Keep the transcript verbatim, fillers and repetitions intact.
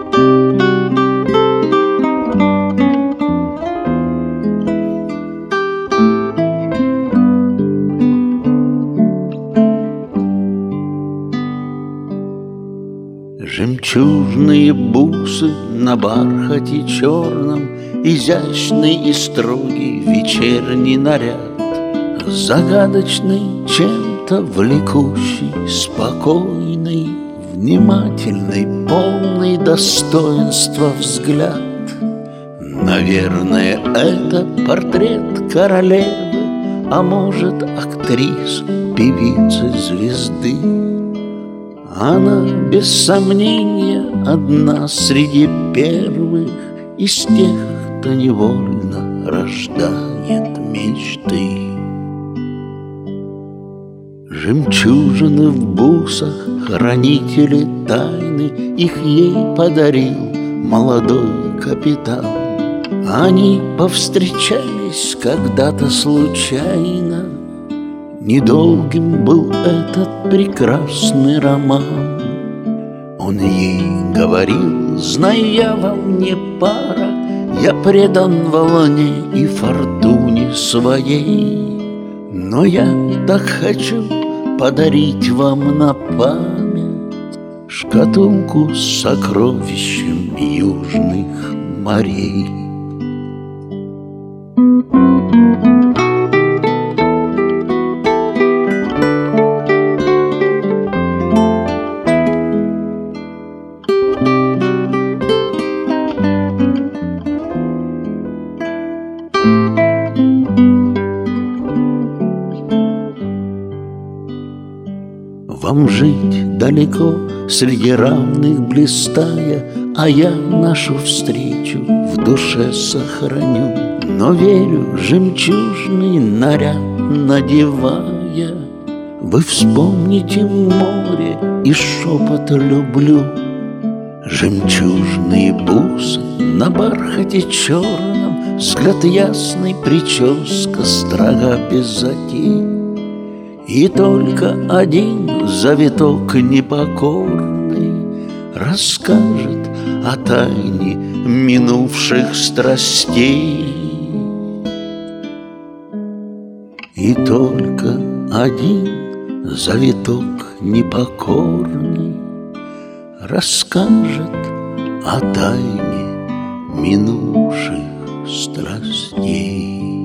Жемчужные бусы на бархате черном, изящный и строгий вечерний наряд, загадочный, чем-то влекущий, спокойный, внимательный, полный достоинства взгляд. Наверное, это портрет королевы, а может, актрисы, певицы, звезды. Она, без сомнения, одна среди первых из тех, кто невольно рождает мечты. Жемчужины в бусах, хранители тайны, их ей подарил молодой капитан. Они повстречались когда-то случайно, недолгим был этот прекрасный роман. Он ей говорил: знай, я вам не пара, я предан волне и фортуне своей. Но я так хочу подарить вам на память шкатулку с сокровищем южных морей. Вам жить далеко, среди равных блистая, а я нашу встречу в душе сохраню. Но верю, жемчужный наряд надевая, вы вспомните море и шепот люблю. Жемчужные бусы на бархате черном, взгляд ясный, прическа строга без затей. И только один завиток непокорный расскажет о тайне минувших страстей. И только один завиток непокорный расскажет о тайне минувших страстей.